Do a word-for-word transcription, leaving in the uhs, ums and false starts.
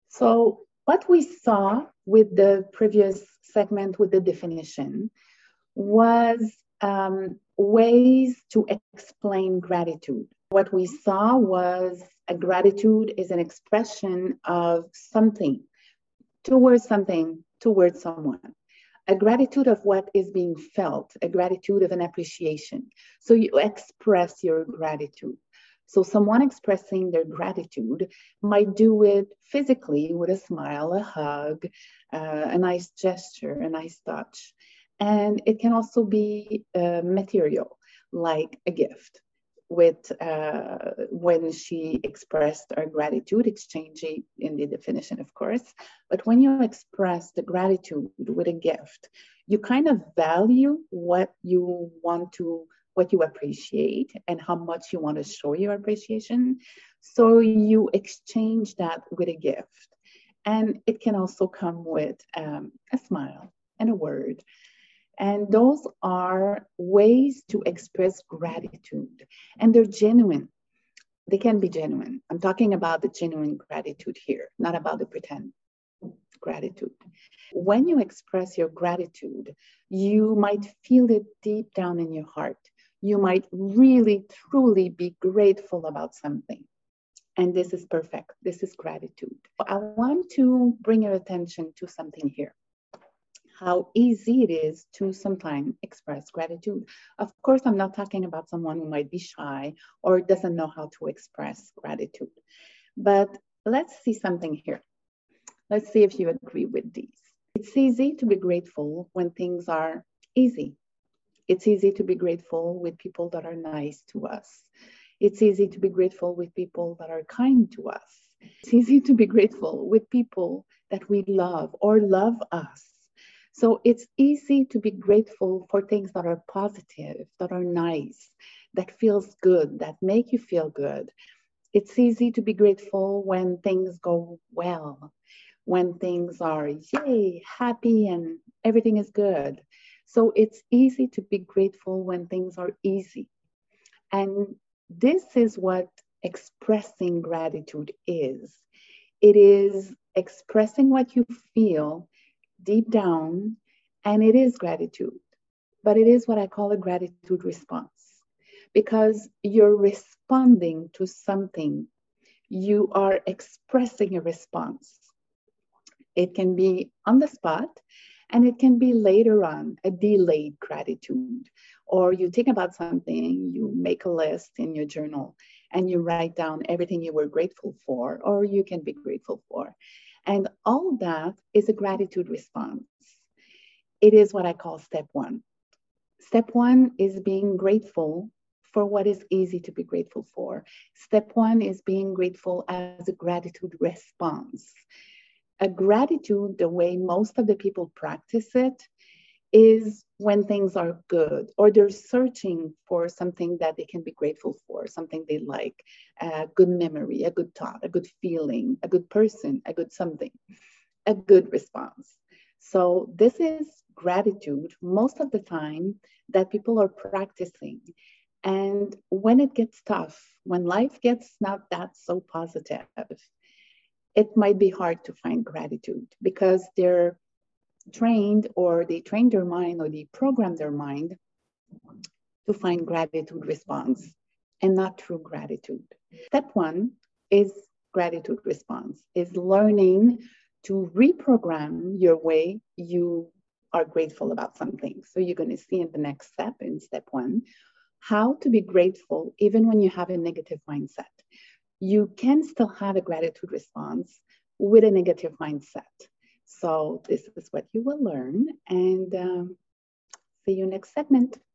So what we saw with the previous segment with the definition was um, ways to explain gratitude. What we saw was a gratitude is an expression of something towards something, towards someone. A gratitude of what is being felt, a gratitude of an appreciation. So you express your gratitude. So someone expressing their gratitude might do it physically with a smile, a hug, uh, a nice gesture, a nice touch. And it can also be uh, material, like a gift. With uh, when she expressed her gratitude, exchanging in the definition, of course. But when you express the gratitude with a gift, you kind of value what you want to, what you appreciate, and how much you want to show your appreciation. So you exchange that with a gift, and it can also come with um, a smile and a word. And those are ways to express gratitude. And they're genuine. They can be genuine. I'm talking about the genuine gratitude here, not about the pretend gratitude. When you express your gratitude, you might feel it deep down in your heart. You might really, truly be grateful about something. And this is perfect. This is gratitude. I want to bring your attention to something here. How easy it is to sometimes express gratitude. Of course, I'm not talking about someone who might be shy or doesn't know how to express gratitude. But let's see something here. Let's see if you agree with these. It's easy to be grateful when things are easy. It's easy to be grateful with people that are nice to us. It's easy to be grateful with people that are kind to us. It's easy to be grateful with people that we love or love us. So it's easy to be grateful for things that are positive, that are nice, that feels good, that make you feel good. It's easy to be grateful when things go well, when things are, yay, happy and everything is good. So it's easy to be grateful when things are easy. And this is what expressing gratitude is. It is expressing what you feel deep down, and it is gratitude, but it is what I call a gratitude response, because you're responding to something. You are expressing a response. It can be on the spot, and it can be later on, a delayed gratitude. Or you think about something, you make a list in your journal, and you write down everything you were grateful for, or you can be grateful for. And all that is a gratitude response. It is what I call step one. Step one is being grateful for what is easy to be grateful for. Step one is being grateful as a gratitude response. A gratitude, the way most of the people practice it, is when things are good, or they're searching for something that they can be grateful for, something they like, a good memory, a good thought, a good feeling, a good person, a good something, a good response. So this is gratitude most of the time that people are practicing. And when it gets tough, when life gets not that so positive, it might be hard to find gratitude because they're trained, or they train their mind, or they program their mind to find gratitude response and not true gratitude. Step one is gratitude response, is learning to reprogram your way you are grateful about something. So you're going to see in the next step, in step one, how to be grateful even when you have a negative mindset. You can still have a gratitude response with a negative mindset. So this is what you will learn, and um, see you next segment.